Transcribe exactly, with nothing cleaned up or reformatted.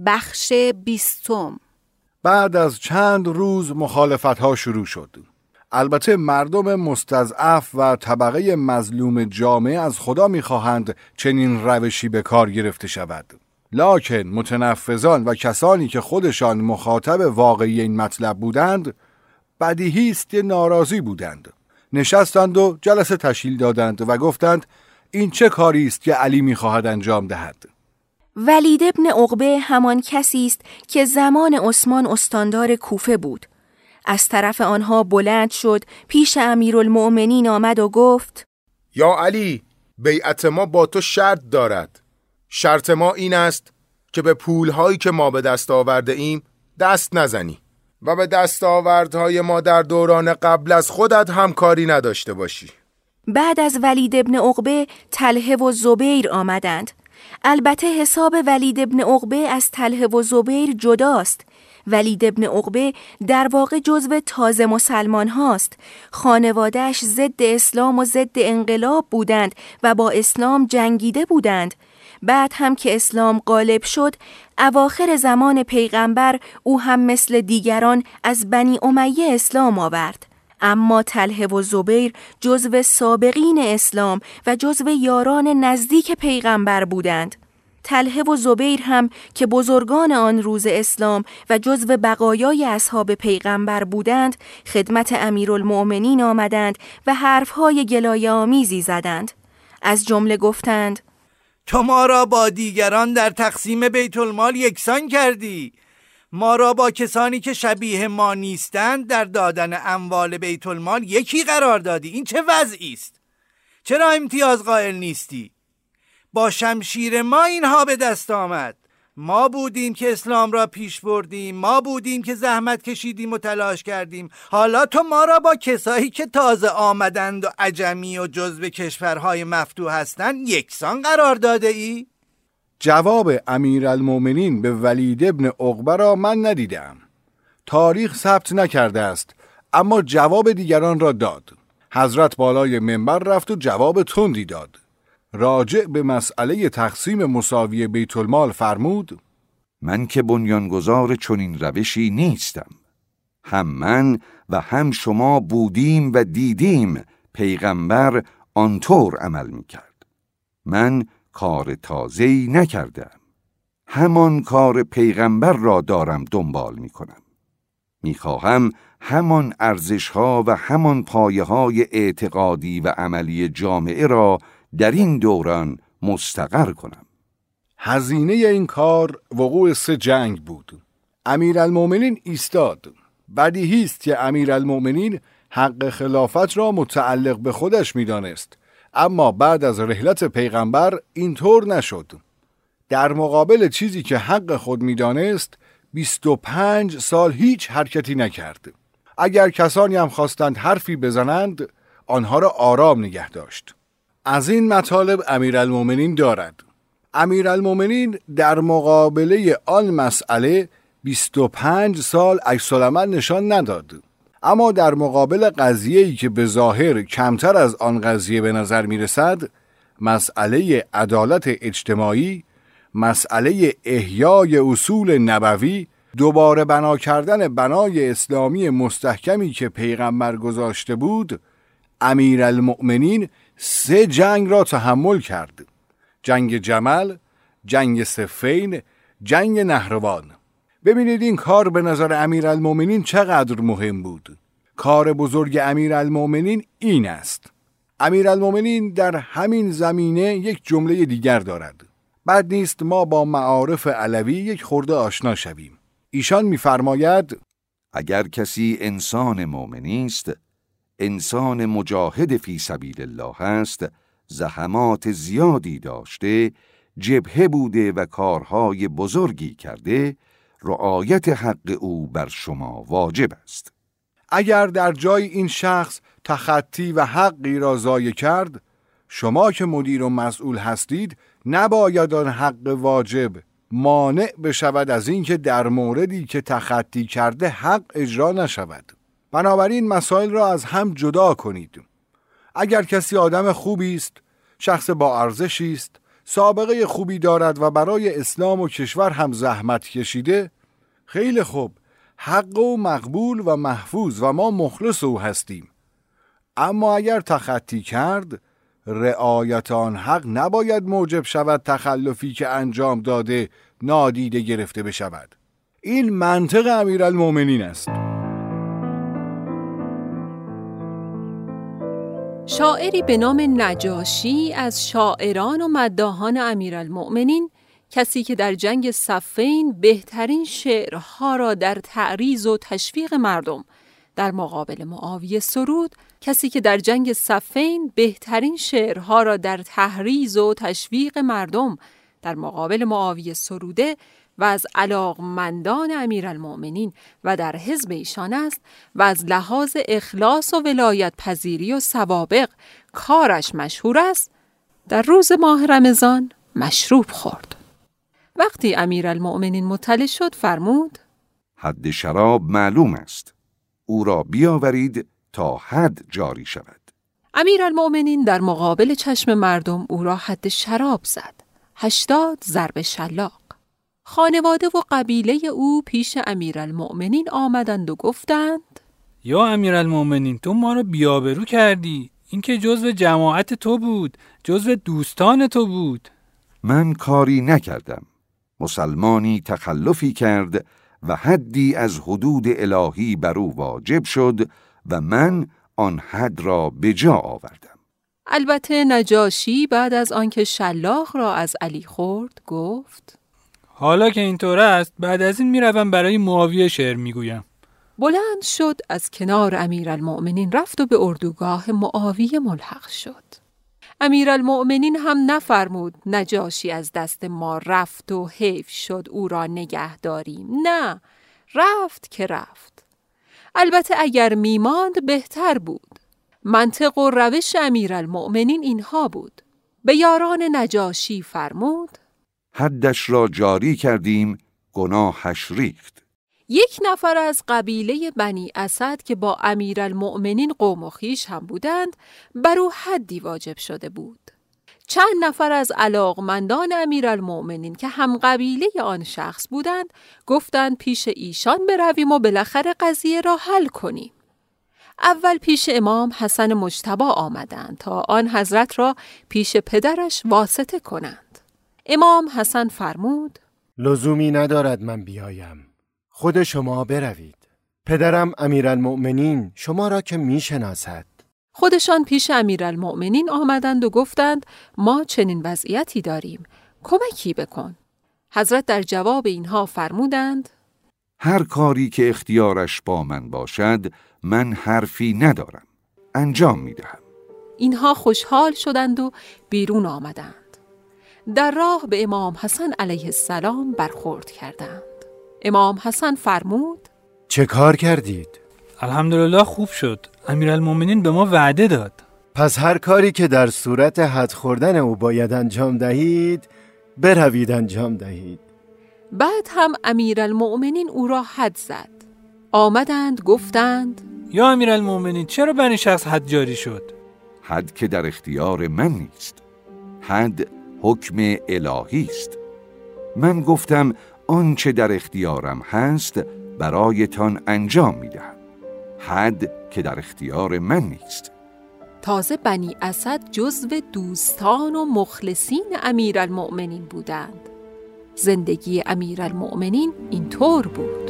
بخش بیستم. بعد از چند روز مخالفت‌ها شروع شد. البته مردم مستضعف و طبقه مظلوم جامعه از خدا می‌خواهند چنین روشی به کار گرفته شود. لکن متنفذان و کسانی که خودشان مخاطب واقعی این مطلب بودند، بدیهی است که ناراضی بودند. نشستند و جلسه تشکیل دادند و گفتند این چه کاری است که علی می‌خواهد انجام دهد؟ ولید ابن عقبه همان کسی است که زمان عثمان استاندار کوفه بود. از طرف آنها بلند شد، پیش امیرالمؤمنین آمد و گفت: یا علی، بیعت ما با تو شرط دارد. شرط ما این است که به پولهایی که ما به دست آورده ایم دست نزنی و به دستاوردهای ما در دوران قبل از خودت همکاری نداشته باشی. بعد از ولید ابن عقبه طلحه و زبیر آمدند. البته حساب ولید ابن عقبه از طلحه و زبیر جداست. ولید ابن عقبه در واقع جزو تازه مسلمان هاست. خانواده‌اش ضد اسلام و ضد انقلاب بودند و با اسلام جنگیده بودند. بعد هم که اسلام غالب شد، اواخر زمان پیغمبر او هم مثل دیگران از بنی امیه اسلام آورد. اما طلحه و زبیر جزو سابقین اسلام و جزو یاران نزدیک پیغمبر بودند. طلحه و زبیر هم که بزرگان آن روز اسلام و جزو بقایای اصحاب پیغمبر بودند، خدمت امیرالمؤمنین آمدند و حرفهای گلایه آمیزی زدند. از جمله گفتند: تو ما را با دیگران در تقسیم بیت المال یکسان کردی. ما را با کسانی که شبیه ما نیستند در دادن اموال بیت المال یکی قرار دادی. این چه وضعی است؟ چرا امتیاز قائل نیستی؟ با شمشیر ما اینها به دست آمد. ما بودیم که اسلام را پیش بردیم، ما بودیم که زحمت کشیدیم و تلاش کردیم. حالا تو ما را با کسایی که تازه آمدند و عجمی و جزو کشورهای مفتوح هستند یکسان قرار داده ای؟ جواب امیرالمؤمنین به ولید ابن عقبه را من ندیدم. تاریخ ثبت نکرده است، اما جواب دیگران را داد. حضرت بالای منبر رفت و جواب تندی داد. راجع به مسئله تقسیم مساوی بیت المال فرمود: من که بنیانگذار چنین روشی نیستم. هم من و هم شما بودیم و دیدیم پیغمبر آنطور عمل میکرد. من کار تازه‌ای نکردم. همان کار پیغمبر را دارم دنبال میکنم. میخواهم همان ارزش‌ها و همان پایه‌های اعتقادی و عملی جامعه را در این دوران مستقر کنم. هزینه این کار وقوع سه جنگ بود. امیرالمؤمنین ایستاد. بدیهی است که امیرالمؤمنین حق خلافت را متعلق به خودش می‌دانست، اما بعد از رحلت پیغمبر اینطور نشد. در مقابل چیزی که حق خود می‌دانست، بیست و پنج سال هیچ حرکتی نکرد. اگر کسانی هم خواستند حرفی بزنند، آنها را آرام نگه داشت. از این مطالب امیرالمؤمنین دارد. امیرالمؤمنین در مقابله آن مسئله بیست و پنج سال عکس العمل نشان نداد، اما در مقابل قضیه‌ای که به ظاهر کمتر از آن قضیه به نظر می رسد، مسئله عدالت اجتماعی، مسئله احیای اصول نبوی، دوباره بنا کردن بنای اسلامی مستحکمی که پیغمبر گذاشته بود، امیرالمؤمنین سه جنگ را تحمل کرد: جنگ جمل، جنگ صفین، جنگ نهروان. ببینید این کار به نظر امیرالمؤمنین چقدر مهم بود. کار بزرگ امیرالمؤمنین این است. امیرالمؤمنین در همین زمینه یک جمله دیگر دارد: بد نیست ما با معارف علوی یک خورده آشنا شویم. ایشان می‌فرماید: اگر کسی انسان مؤمنی است، انسان مجاهد فی سبیل الله است، زحمات زیادی داشته، جبهه بوده و کارهای بزرگی کرده، رعایت حق او بر شما واجب است. اگر در جای این شخص تخطی و حقی را ضایع کرد، شما که مدیر و مسئول هستید نباید آن حق واجب مانع بشود از اینکه در موردی که تخطی کرده حق اجرا نشود. بنابراین مسائل را از هم جدا کنید. اگر کسی آدم خوبی است، شخص با ارزشی است، سابقه خوبی دارد و برای اسلام و کشور هم زحمت کشیده، خیلی خوب، حق و مقبول و محفوظ و ما مخلص او هستیم. اما اگر تخطی کرد، رعایت آن حق نباید موجب شود تخلفی که انجام داده نادیده گرفته بشود. این منطق امیرالمومنین است. شاعری به نام نجاشی از شاعران و مداحان امیرالمؤمنین، کسی که در جنگ صفین بهترین شعرها را در تعریض و تشویق مردم در مقابل معاویه سرود، کسی که در جنگ صفین بهترین شعرها را در تحریض و تشویق مردم در مقابل معاویه سروده و از علاقمندان امیرالمؤمنین و در حزب ایشان است و از لحاظ اخلاص و ولایت پذیری و سوابق کارش مشهور است، در روز ماه رمضان مشروب خورد. وقتی امیرالمؤمنین مطلع شد فرمود: حد شراب معلوم است، او را بیاورید تا حد جاری شود. امیرالمؤمنین در مقابل چشم مردم او را حد شراب زد، هشتاد ضرب شلاق. خانواده و قبیله او پیش امیرالمؤمنین آمدند و گفتند: یا امیرالمؤمنین، تو ما را بی‌آبرو کردی. این که جزو جماعت تو بود، جزو دوستان تو بود. من کاری نکردم. مسلمانی تخلفی کرد و حدی از حدود الهی بر او واجب شد و من آن حد را به جا آوردم. البته نجاشی بعد از آنکه شلاق را از علی خورد گفت: حالا که اینطور است، بعد از این میروم برای معاویه شعر میگویم. بلند شد، از کنار امیرالمؤمنین رفت و به اردوگاه معاویه ملحق شد. امیرالمؤمنین هم نفرمود نجاشی از دست ما رفت و حیف شد او را نگه داریم. نه، رفت که رفت. البته اگر میماند بهتر بود. منطق و روش امیرالمؤمنین اینها بود. به یاران نجاشی فرمود: حدش را جاری کردیم، گناهش ریخت. یک نفر از قبیله بنی اسد که با امیرالمؤمنین قوم و خویش هم بودند، بر او حدی واجب شده بود. چند نفر از علاقمندان امیرالمؤمنین که هم قبیله آن شخص بودند، گفتند پیش ایشان برویم و بالاخره قضیه را حل کنیم. اول پیش امام حسن مجتبی آمدند تا آن حضرت را پیش پدرش واسطه کنند. امام حسن فرمود: لزومی ندارد من بیایم، خود شما بروید. پدرم امیرالمؤمنین شما را که میشناسد. خودشان پیش امیرالمؤمنین آمدند و گفتند ما چنین وضعیتی داریم، کمکی بکن. حضرت در جواب اینها فرمودند: هر کاری که اختیارش با من باشد، من حرفی ندارم، انجام میدهم. اینها خوشحال شدند و بیرون آمدند. در راه به امام حسن علیه السلام برخورد کردند. امام حسن فرمود: چه کار کردید؟ الحمدلله خوب شد. امیرالمؤمنین به ما وعده داد. پس هر کاری که در صورت حد خوردن او باید انجام دهید، بروید انجام دهید. بعد هم امیرالمؤمنین او را حد زد. آمدند گفتند: یا امیرالمؤمنین، چرا بر این شخص حد جاری شد؟ حد که در اختیار من نیست. حد حکم الهی است. من گفتم آنچه در اختیارم هست برایتان انجام میدهم. حد که در اختیار من نیست. تازه بنی اسد جزو دوستان و مخلصین امیرالمؤمنین بودند. زندگی امیرالمؤمنین اینطور بود.